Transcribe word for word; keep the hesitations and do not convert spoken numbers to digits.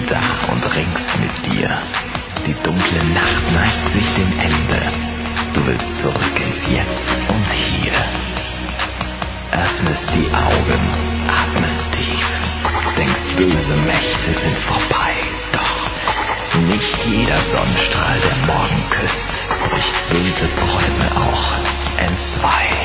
da und ringst mit dir. Die dunkle Nacht neigt sich dem Ende. Du willst zurück ins Jetzt und Hier. Öffnest die Augen, atmest tief, denkst, böse Mächte sind vorbei. Doch nicht jeder Sonnenstrahl, der morgen küsst, bricht böse Träume auch entzwei.